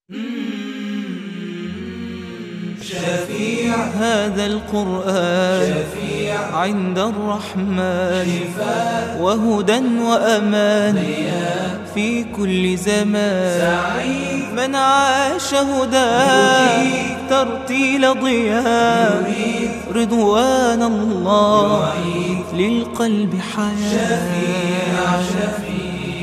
شفيع هذا القرآن شفيع عند الرحمن شفاء وهدى وأمان في كل زمان سعيد من عاش هداه ترتيل ضياء رضوان الله للقلب حياة شفيع شفيع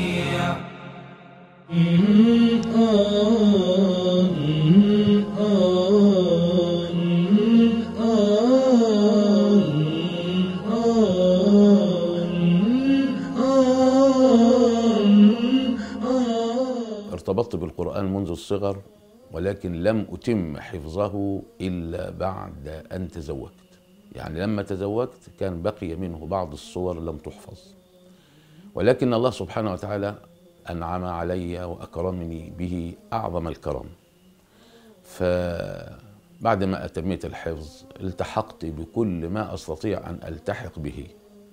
ارتبطت بالقرآن منذ الصغر، ولكن لم أتم حفظه إلا بعد أن تزوجت. يعني لما تزوجت كان بقي منه بعض الصور لم تحفظ، ولكن الله سبحانه وتعالى أنعم علي وأكرمني به أعظم الكرم. فبعد ما أتميت الحفظ التحقت بكل ما أستطيع أن ألتحق به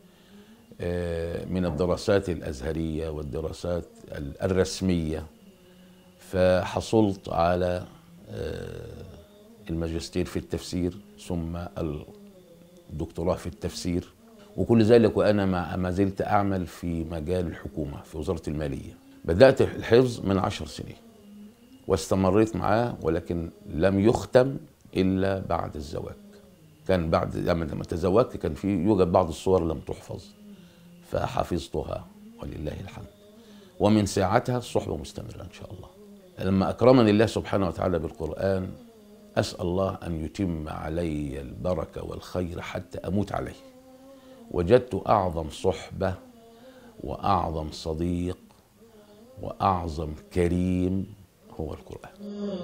من الدراسات الأزهرية والدراسات الرسمية، فحصلت على الماجستير في التفسير ثم الدكتوراه في التفسير، وكل ذلك وأنا ما زلت أعمل في مجال الحكومة في وزارة المالية. بدأت الحفظ من 10 سنين واستمريت معاه، ولكن لم يختم إلا بعد الزواج. كان بعد لما تزوجت كان يوجد بعض الصور لم تحفظ فحفظتها ولله الحمد، ومن ساعتها الصحبة مستمرة إن شاء الله. لما أكرمني الله سبحانه وتعالى بالقرآن أسأل الله أن يتم علي البركة والخير حتى أموت عليه. وجدت أعظم صحبة وأعظم صديق وأعظم كريم هو القرآن.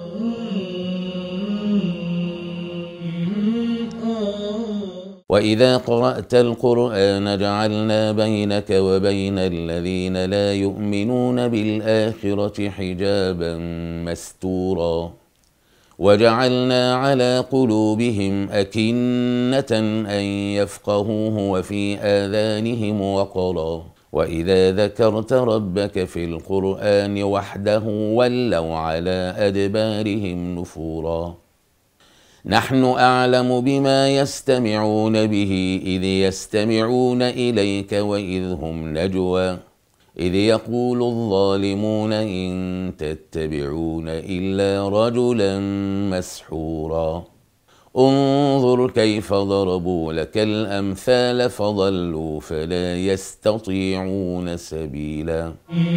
وإذا قرأت القرآن جعلنا بينك وبين الذين لا يؤمنون بالآخرة حجابا مستورا وجعلنا على قلوبهم أكنة أن يفقهوه وفي آذانهم وقرا وإذا ذكرت ربك في القرآن وحده ولوا على أدبارهم نفورا. نحن أعلم بما يستمعون به إذ يستمعون إليك وإذ هم نجوى إذ يقول الظالمون إن تتبعون إلا رجلا مسحورا. انظر كيف ضربوا لك الأمثال فضلوا فلا يستطيعون سبيلا.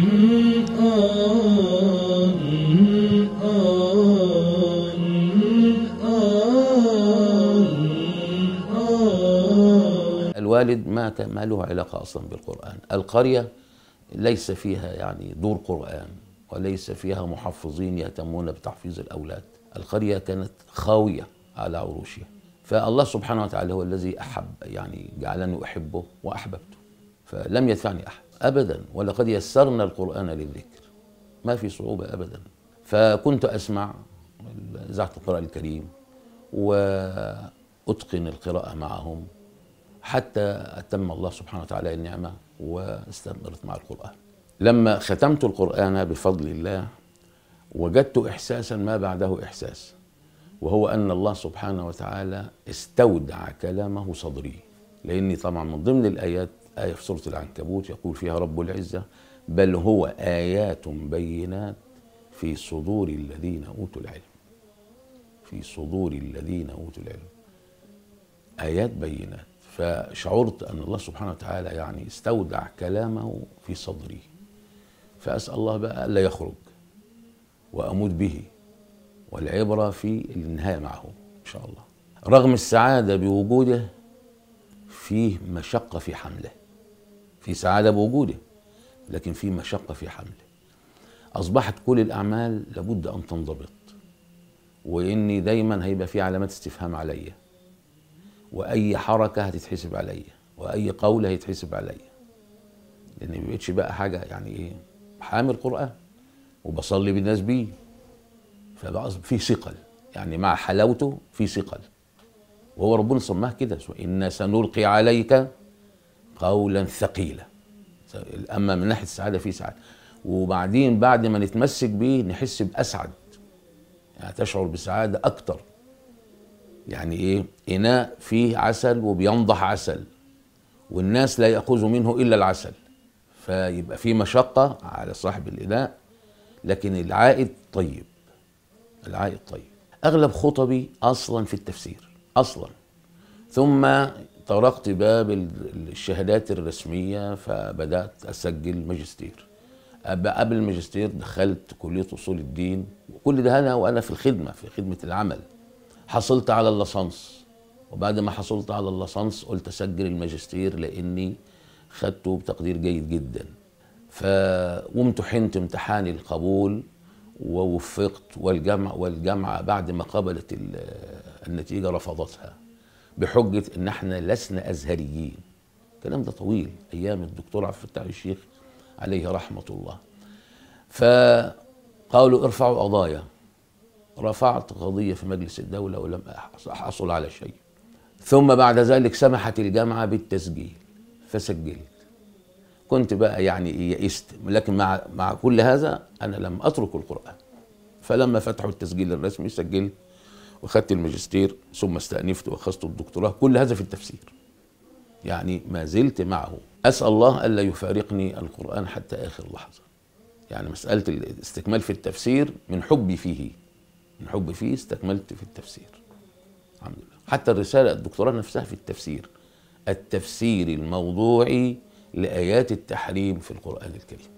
الوالد ما له علاقة أصلا بالقرآن. القرية ليس فيها يعني دور قرآن وليس فيها محفظين يهتمون بتحفيظ الأولاد. القرية كانت خاوية على عروشها. فالله سبحانه وتعالى هو الذي أحب، يعني جعلني أحبه وأحببته، فلم يدفعني أحد أبدا. ولقد يسرنا القرآن للذكر، ما في صعوبة أبدا. فكنت أسمع إذاعة القرآن الكريم وأتقن القراءة معهم حتى أتم الله سبحانه وتعالى النعمة واستمرت مع القرآن. لما ختمت القرآن بفضل الله وجدت إحساسا ما بعده إحساس، وهو أن الله سبحانه وتعالى استودع كلامه صدري. لأني طبعا من ضمن الآيات آية في سورة العنكبوت يقول فيها رب العزة بل هو آيات بينات في صدور الذين أوتوا العلم. في صدور الذين أوتوا العلم آيات بينات. فشعرت أن الله سبحانه وتعالى يعني استودع كلامه في صدري، فأسأل الله بقى ألا يخرج وأموت به، والعبرة في الانهاء معه إن شاء الله. رغم السعادة بوجوده فيه مشقة في حمله. في سعادة بوجوده لكن في مشقة في حمله. أصبحت كل الأعمال لابد أن تنضبط، وإني دايما هيبقى في علامات استفهام عليا، وأي حركة هتتحسب عليا، وأي قول هيتحسب عليا، لأن ما بقتش بقى حاجة يعني إيه، حامل قرآن وبصلي بالناس بيه، فبقى في ثقل، يعني مع حلاوته في ثقل. وهو ربنا سماه كده إنا سنلقي عليك قولا ثقيلا. أما من ناحية السعادة في سعادة، وبعدين بعد ما نتمسك بيه نحس بأسعد يعني تشعر بسعادة أكتر. يعني إيه؟ إناء فيه عسل وبينضح عسل، والناس لا يأخذ منه إلا العسل، فيبقى فيه مشقة على صاحب الإناء، لكن العائد طيب. العائد طيب. أغلب خطبي أصلا في التفسير أصلا، ثم طرقت باب الشهادات الرسمية فبدأت أسجل ماجستير. قبل الماجستير دخلت كلية أصول الدين، وكل ده أنا وأنا في الخدمة، في خدمة العمل. حصلت على الليسانس، وبعد ما حصلت على الليسانس قلت أسجل الماجستير لأني خدته بتقدير جيد جدا. وامتحنت امتحان القبول ووفقت، والجامعة بعد ما قبلت النتيجة رفضتها بحجة إن احنا لسنا أزهريين. الكلام ده طويل، أيام الدكتور عبد الفتاح الشيخ عليه رحمة الله. فقالوا ارفعوا قضايا. رفعت قضية في مجلس الدولة ولم أحصل على شيء. ثم بعد ذلك سمحت الجامعة بالتسجيل فسجلت. كنت بقى يعني يئست، لكن مع كل هذا أنا لم أترك القرآن. فلما فتحوا التسجيل الرسمي سجلت وأخذت الماجستير، ثم استأنفت وأخذت الدكتوراه، كل هذا في التفسير. يعني ما زلت معه. أسأل الله ألا يفارقني القرآن حتى آخر لحظة. يعني مسألة الاستكمال في التفسير من حبي فيه، من حبي فيه استكملت في التفسير الحمد لله. حتى الرسالة الدكتوراه نفسها في التفسير، التفسير الموضوعي لآيات التحريم في القرآن الكريم.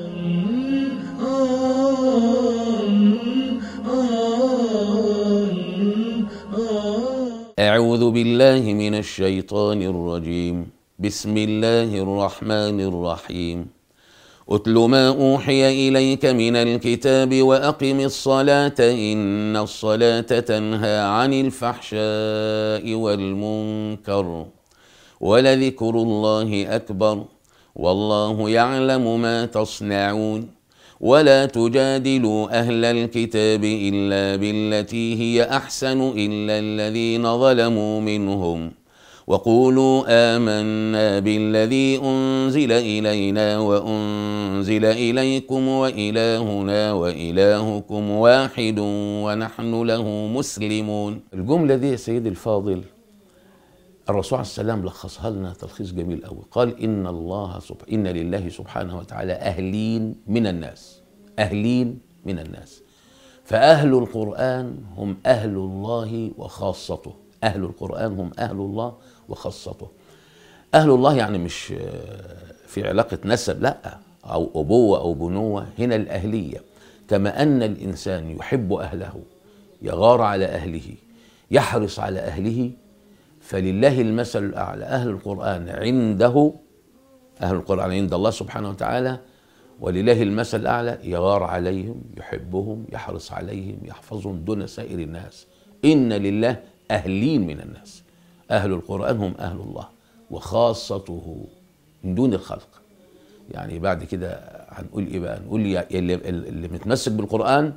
أعوذ بالله من الشيطان الرجيم. بسم الله الرحمن الرحيم. أتل ما أوحي إليك من الكتاب وأقم الصلاة إن الصلاة تنهى عن الفحشاء والمنكر ولذكر الله أكبر والله يعلم ما تصنعون. ولا تجادلوا أهل الكتاب إلا بالتي هي أحسن إلا الذين ظلموا منهم وقولوا آمنا بالذي أنزل إلينا وأنزل إليكم وإلهنا وإلهكم واحد ونحن له مسلمون. الجملة دي يا سيدي الفاضل الرسول عليه السلام لخصها لنا تلخيص جميل قوي. قال إن لله سبحانه وتعالى أهلين من الناس، أهلين من الناس. فأهل القرآن هم أهل الله وخاصته. أهل القرآن هم أهل الله وخاصته. أهل الله يعني مش في علاقة نسب، لا، أو أبوة أو بنوة. هنا الأهلية، كما أن الإنسان يحب أهله، يغار على أهله، يحرص على أهله، فلله المثل الأعلى. أهل القرآن عنده، أهل القرآن عند الله سبحانه وتعالى، ولله المثل الأعلى، يغار عليهم، يحبهم، يحرص عليهم، يحفظهم دون سائر الناس. إن لله أهلين من الناس. أهل القرآن هم أهل الله وخاصته من دون الخلق. يعني بعد كده هنقول إيه بقى؟ نقول اللي متمسك بالقرآن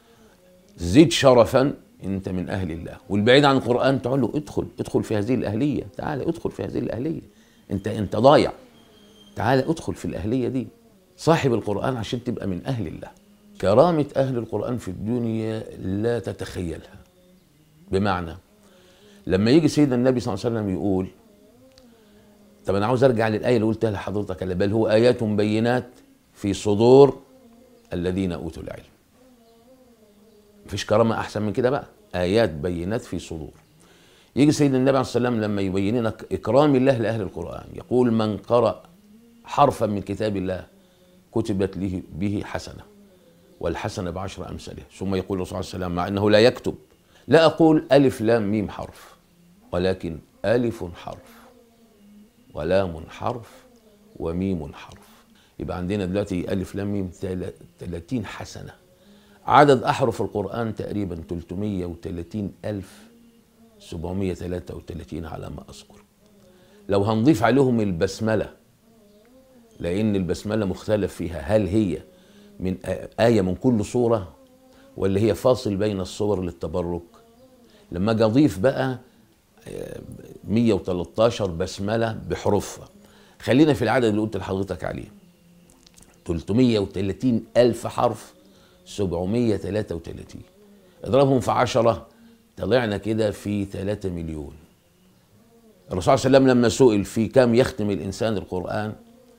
زيد شرفا، أنت من أهل الله. والبعيد عن القرآن تقول له ادخل في هذه الأهلية، تعال ادخل في هذه الأهلية، أنت ضايع، تعال ادخل في الأهلية دي. صاحب القرآن عشان تبقى من أهل الله. كرامة أهل القرآن في الدنيا لا تتخيلها. بمعنى لما يجي سيدنا النبي صلى الله عليه وسلم يقول، طب أنا عاوز أرجع للآية اللي قلتها لحضرتك، بل هو آيات بينات في صدور الذين أوتوا العلم. مفيش كرامة أحسن من كده بقى، آيات بينات في صدور. يجي سيدنا النبي عليه الصلاة والسلام لما يبين لنا إكرام الله لأهل القرآن، يقول من قرأ حرفا من كتاب الله كتبت له به حسنة والحسنة بعشر أمثالها. ثم يقول الرسول عليه السلام مع أنه لا يكتب، لا أقول ألف لام ميم حرف، ولكن ألف حرف ولام حرف وميم حرف. يبقى عندنا دلوقتي ألف لام ميم 30 حسنة. عدد أحرف القرآن تقريبا 330,733 على ما أذكر. لو هنضيف عليهم البسملة، لأن البسملة مختلف فيها، هل هي من آية من كل سورة ولا هي فاصل بين الصور للتبرك؟ لما أجي أضيف بقى 113 بسملة بحروفها. خلينا في العدد اللي قلت لحضرتك عليه، 330,000 حرف 733. اضربهم في 10 طلعنا كده في 3 مليون. الرسول صلى الله عليه وسلم لما سئل في كم يختم الإنسان القرآن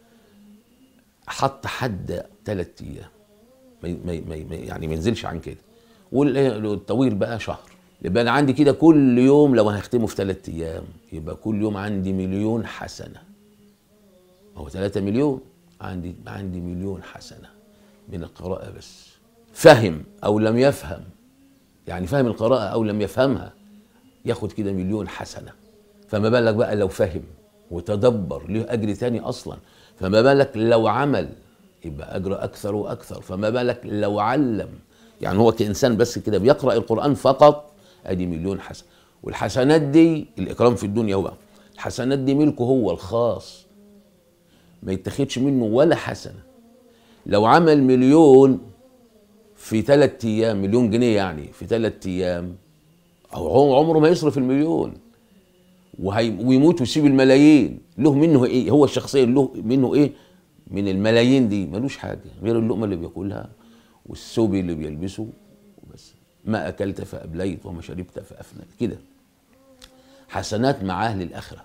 حط حد 3 أيام، يعني ما ينزلش عن كده، والطويل بقى شهر. يبقى أنا عندي كده كل يوم لو هختمه في 3 أيام يبقى كل يوم عندي 1,000,000 حسنة. هو 3 مليون، عندي 1,000,000 حسنة من القراءة بس. فهم أو لم يفهم، يعني فهم القراءة أو لم يفهمها ياخد كده 1,000,000 حسنة. فما بالك بقى لو فهم وتدبر له أجر تاني أصلا. فما بالك لو عمل يبقى أجر أكثر وأكثر. فما بالك لو علم، يعني هو كإنسان بس كده بيقرأ القرآن فقط أدي 1,000,000 حسنة. والحسنات دي الإكرام في الدنيا، هو الحسنات دي ملكه هو الخاص، ما يتخدش منه ولا حسنة. لو عمل 1,000,000 في 3 أيام، 1,000,000 جنيه يعني في 3 أيام، هو عمره ما يصرف 1,000,000 ويموت ويسيب الملايين. له منه ايه؟ هو الشخصيا له منه ايه من الملايين دي؟ ملوش حاجه غير اللقمه اللي بياكلها والثوب اللي بيلبسه وبس. ما اكلت فابليت وما شربت فافنيت كده. حسنات مع اهل الاخره.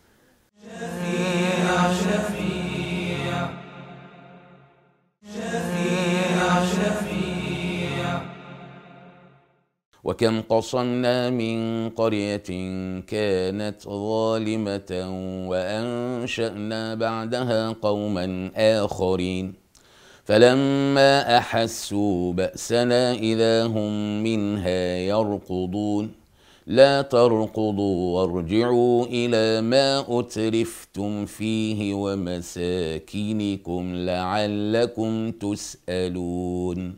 شفيع شفيع شفيع شفيع. وكم قصمنا من قرية كانت ظالمة وأنشأنا بعدها قوما آخرين فلما أحسوا بأسنا إذا هم منها يركضون لا تركضوا وارجعوا إلى ما أترفتم فيه ومساكنكم لعلكم تسألون.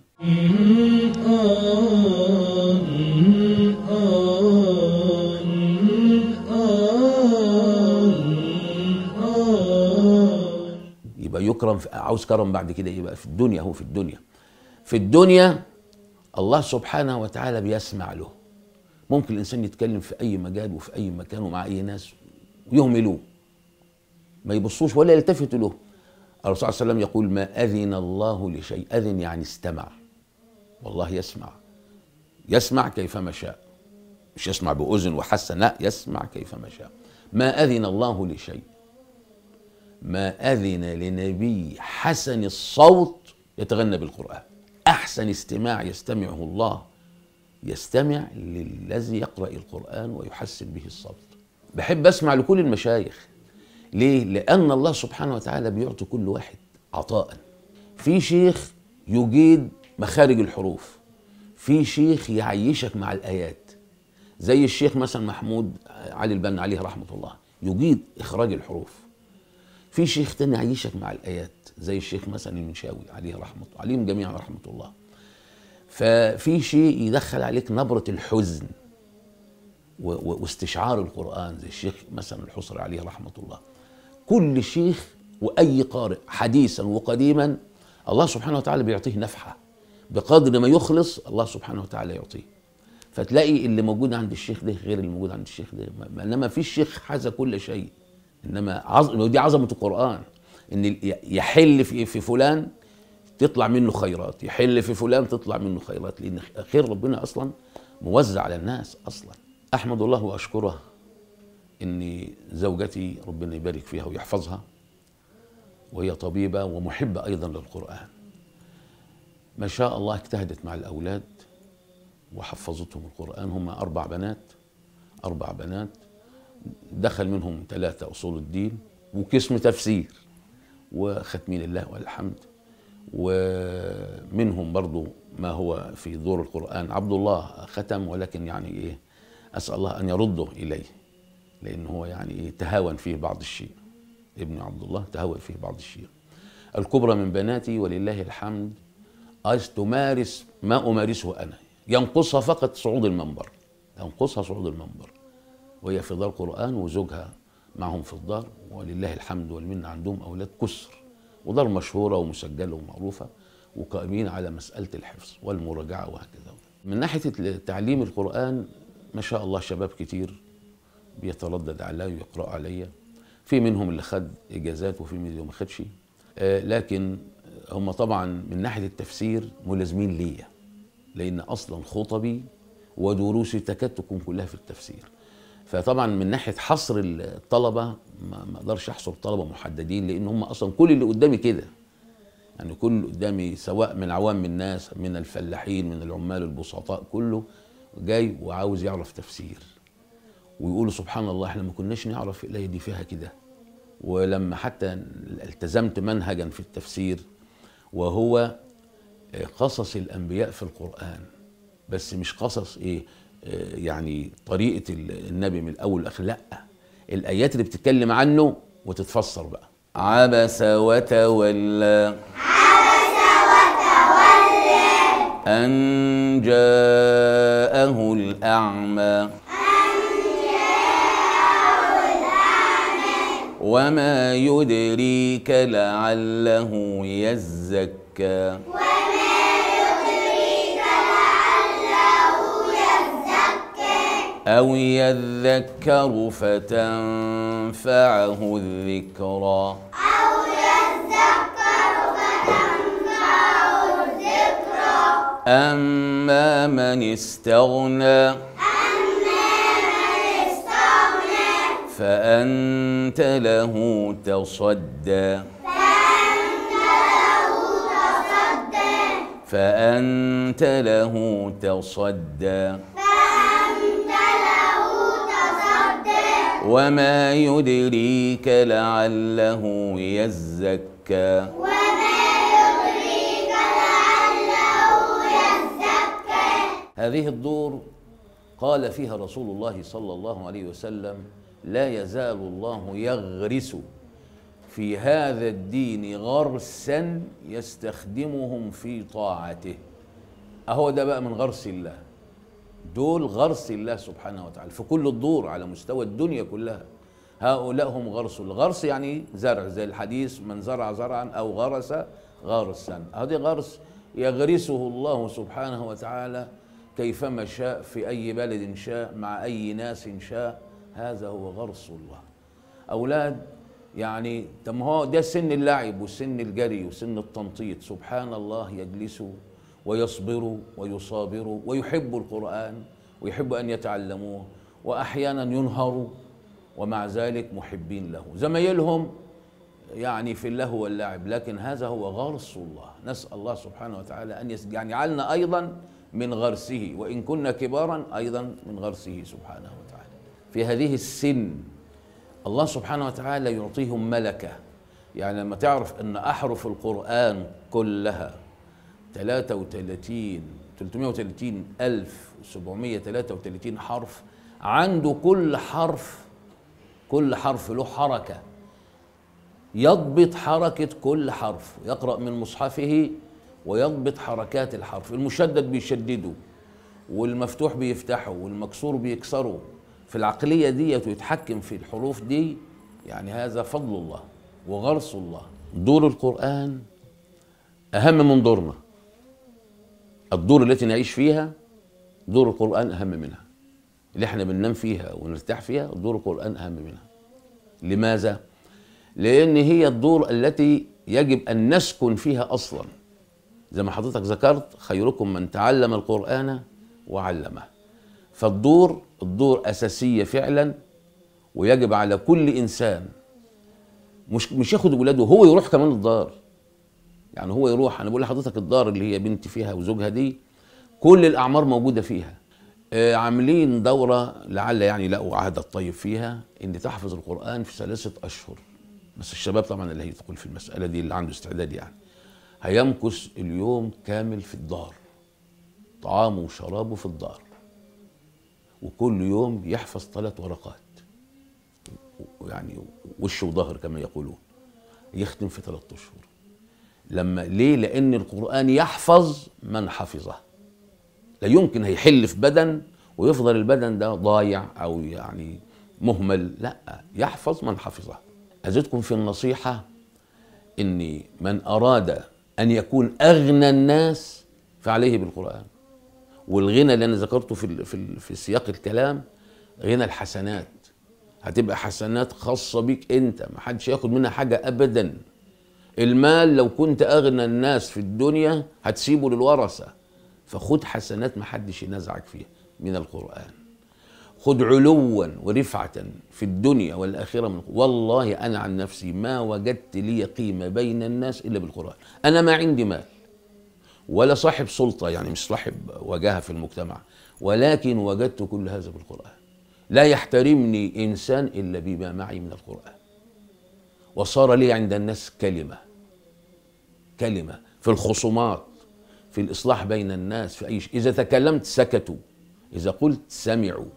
يبقى يكرم، عاوز كرم بعد كده يبقى في الدنيا. هو في الدنيا الله سبحانه وتعالى بيسمع له. ممكن الإنسان يتكلم في أي مجال وفي أي مكان ومع أي ناس ويهملوه، ما يبصوش ولا يلتفتوا له. الرسول صلى الله عليه وسلم يقول ما أذن الله لشيء، أذن يعني استمع، والله يسمع كيفما شاء، مش يسمع بأذن وحسن، لا، يسمع كيفما شاء. ما أذن الله لشيء، ما أذن لنبي حسن الصوت يتغنى بالقرآن. أحسن استماع يستمعه الله، يستمع للذي يقرأ القرآن ويحسن به الصوت. بحب أسمع لكل المشايخ. ليه؟ لأن الله سبحانه وتعالى بيعطي كل واحد عطاء. في شيخ يجيد مخارج الحروف، في شيخ يعيشك مع الآيات، زي الشيخ مثلا محمود علي البنا عليه رحمة الله يجيد إخراج الحروف. في شيخ تاني يعيشك مع الآيات زي الشيخ مثلا المنشاوي عليه رحمة الله، عليهم جميعا رحمة الله. ففي شيء يدخل عليك نبرة الحزن واستشعار القرآن زي الشيخ مثلا الحصري عليه رحمة الله. كل شيخ وأي قارئ حديثا وقديما الله سبحانه وتعالى بيعطيه نفحة بقدر ما يخلص، الله سبحانه وتعالى يعطيه. فتلاقي اللي موجود عند الشيخ ده غير اللي موجود عند الشيخ ده، انما في الشيخ حاز كل شيء. انما دي عظمة القرآن، ان يحل في فلان تطلع منه خيرات، يحل في فلان تطلع منه خيرات، لان خير ربنا اصلا موزع على الناس اصلا. احمد الله واشكره ان زوجتي ربنا يبارك فيها ويحفظها، وهي طبيبة ومحبة ايضا للقرآن. ما شاء الله اجتهدت مع الاولاد وحفظتهم القرآن. هم 4 بنات، دخل منهم 3 أصول الدين وقسم تفسير وختمين الله والحمد، ومنهم برضو ما هو في دور القرآن عبد الله ختم، ولكن يعني إيه أسأل الله أن يرده إليه، لأنه هو يعني إيه تهاون فيه بعض الشيء. ابن عبد الله تهاون فيه بعض الشيء. الكبرى من بناتي ولله الحمد عايز تمارس ما أمارسه أنا، ينقصها فقط صعود المنبر، ينقصها صعود المنبر، وهي في دار قرآن وزوجها معهم في الدار، ولله الحمد والمنة عندهم أولاد كسر، ودار مشهورة ومسجلة ومعروفة، وقائمين على مسألة الحفظ والمراجعة وهكذا. من ناحية تعليم القرآن ما شاء الله شباب كتير بيتردد علي ويقرأ علي، في منهم اللي خد إجازات وفي منهم اللي ما خدش، لكن هم طبعا من ناحية التفسير ملازمين ليا، لأن أصلا خطبي ودروسي تكاد تكون كلها في التفسير. فطبعا من ناحيه حصر الطلبه ما اقدرش احصر طلبه محددين، لان هم اصلا كل اللي قدامي كده. يعني كل اللي قدامي سواء من عوام الناس، من الفلاحين، من العمال البسطاء، كله جاي وعاوز يعرف تفسير، ويقولوا سبحان الله احنا ما كناش نعرف الايه دي فيها كده. ولما حتى التزمت منهجا في التفسير وهو قصص الانبياء في القرآن، بس مش قصص يعني طريقة النبي من الاول للاخر، لا، الايات اللي بتتكلم عنه وتتفسر بقى. عبس وتولى، عبس وتولى أن جاءه الأعمى، وما يدريك لعله يزكى، أو يذكر فتنفعه الذكرى، أما من استغنى فأنت له تصدى، فأنت له تصدى، وما يدريك لعله يزكى، هذه الدور قال فيها رسول الله صلى الله عليه وسلم: لا يزال الله يغرس في هذا الدين غرسا يستخدمهم في طاعته. أهو ده بقى من غرس الله، دول غرس الله سبحانه وتعالى في كل الدور على مستوى الدنيا كلها. هؤلاء هم غرس. الغرس يعني زرع، زي الحديث: من زرع زرعا أو غرس غرسا. هذه غرس يغرسه الله سبحانه وتعالى كيفما شاء، في أي بلد شاء، مع أي ناس شاء. هذا هو غرس الله. أولاد يعني طب هو ده سن اللعب وسن الجري وسن التنطيط، سبحان الله، يجلسوا ويصبروا ويصابروا ويحبوا القرآن ويحبوا أن يتعلموه، وأحيانا ينهروا ومع ذلك محبين له. زمايلهم يعني في اللهو واللعب، لكن هذا هو غرس الله. نسأل الله سبحانه وتعالى أن يجعلنا أيضا من غرسه، وإن كنا كبارا أيضا من غرسه سبحانه وتعالى. في هذه السن الله سبحانه وتعالى يعطيهم ملكة. يعني لما تعرف أن أحرف القرآن كلها 333,733 حرف، عنده كل حرف له حركة، يضبط حركة كل حرف، يقرأ من مصحفه ويضبط حركات الحرف. المشدد بيشدده، والمفتوح بيفتحه، والمكسور بيكسره. في العقلية دي يتحكم في الحروف دي. يعني هذا فضل الله وغرس الله. دور القرآن أهم من دورنا. الدور التي نعيش فيها دور القرآن أهم منها. اللي احنا بننام فيها ونرتاح فيها دور القرآن أهم منها. لماذا؟ لأن هي الدور التي يجب أن نسكن فيها أصلا. زي ما حضرتك ذكرت: خيركم من تعلم القرآن وعلمه. فالدور أساسية فعلا، ويجب على كل إنسان مش ياخد ولاده، هو يروح كمان الدار. يعني هو يروح. أنا بقول لحضرتك الدار اللي هي بنتي فيها وزوجها دي كل الأعمار موجودة فيها. عاملين دورة لعل يعني لقوا عهد الطيب فيها إن تحفظ القرآن في 3 أشهر. بس الشباب طبعا اللي هيدخل في المسألة دي اللي عنده استعداد يعني هيمكث اليوم كامل في الدار، طعامه وشرابه في الدار، وكل يوم يحفظ 3 ورقات، يعني وش وظهر كما يقولون، يختم في 3 أشهر. ليه؟ لأن القرآن يحفظ من حفظه. لا يمكن هيحل في بدن ويفضل البدن ده ضايع أو يعني مهمل، لا، يحفظ من حفظه. أزيدكم في النصيحة إن من أراد أن يكون أغنى الناس فعليه بالقرآن. والغنى اللي أنا ذكرته في سياق الكلام غنى الحسنات. هتبقى حسنات خاصة بيك أنت، ما حدش ياخد منها حاجة أبدا. المال لو كنت أغنى الناس في الدنيا هتسيبه للورثة، فخد حسنات ما حدش ينازعك فيها من القرآن، خد علوا ورفعة في الدنيا والآخرة من والله أنا عن نفسي ما وجدت لي قيمة بين الناس إلا بالقرآن. أنا ما عندي مال ولا صاحب سلطة، يعني مش صاحب وجاهة في المجتمع، ولكن وجدت كل هذا بالقرآن. لا يحترمني إنسان إلا بما معي من القرآن، وصار لي عند الناس كلمة في الخصومات، في الإصلاح بين الناس، في أي شيء. إذا تكلمت سكتوا، إذا قلت سمعوا،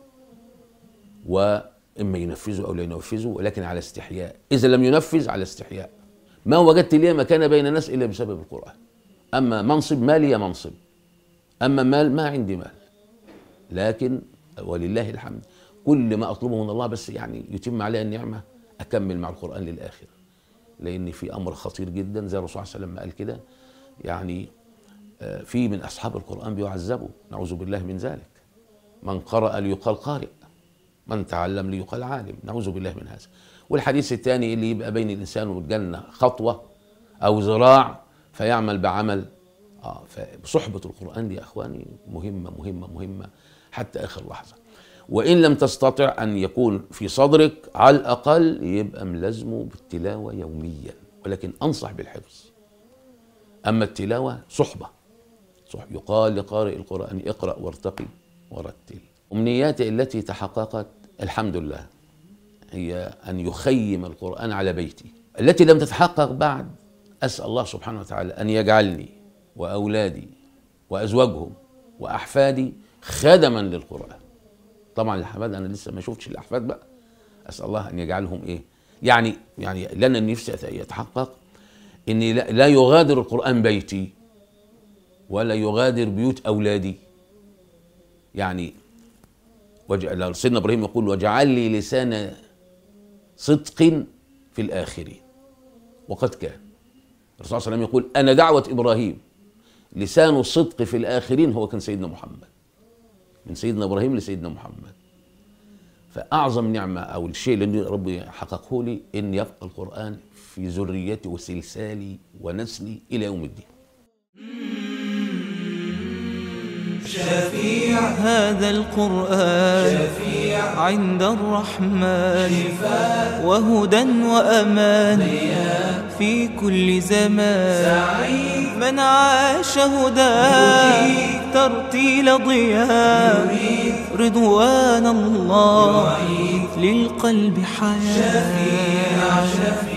وإما ينفذوا أو لا ينفذوا، ولكن على استحياء. إذا لم ينفذ على استحياء. ما وجدت لي مكان بين الناس إلا بسبب القرآن. أما منصب ما لي منصب، أما مال ما عندي مال، لكن ولله الحمد كل ما أطلبه من الله بس يعني يتم علي النعمة أكمل مع القرآن للآخر، لأن في أمر خطير جدا زي الرسول صلى الله عليه وسلم قال كده، يعني في من أصحاب القرآن بيعذبوا، نعوذ بالله من ذلك. من قرأ ليقال قارئ، من تعلم ليقال عالم، نعوذ بالله من هذا. والحديث الثاني اللي يبقى بين الإنسان والجنة خطوة أو ذراع فيعمل بعمل. فصحبة القرآن دي يا أخواني مهمة مهمة مهمة حتى آخر لحظة. وإن لم تستطع أن يكون في صدرك على الأقل يبقى ملازمه بالتلاوة يوميا، ولكن أنصح بالحفظ. أما التلاوة صحبة يقال لقارئ القرآن اقرأ وارتقي ورتل. أمنياتي التي تحققت الحمد لله هي أن يخيم القرآن على بيتي. التي لم تتحقق بعد أسأل الله سبحانه وتعالى أن يجعلني وأولادي وأزواجهم وأحفادي خدما للقرآن. طبعا الأحفاد أنا لسه ما شفتش الأحفاد بقى، أسأل الله أن يجعلهم إيه يعني لنا نفسي يتحقق إني لا يغادر القرآن بيتي ولا يغادر بيوت أولادي. يعني سيدنا إبراهيم يقول وجعل لي لسان صدق في الآخرين، وقد كان. الرسول صلى الله عليه وسلم يقول أنا دعوة إبراهيم لسان الصدق في الآخرين هو كان سيدنا محمد، من سيدنا إبراهيم لسيدنا محمد. فأعظم نعمة أو الشيء اللي ربي حققه لي إن يبقى القرآن في ذريتي وسلسالي ونسلي إلى يوم الدين. شفيع هذا القرآن شفيع عند الرحمن شفاء وهدى وأمان ضياء في كل زمان سعيد من عاش هداه ترتيل ضياء يريد رضوان الله يعيد للقلب حياة. شفيع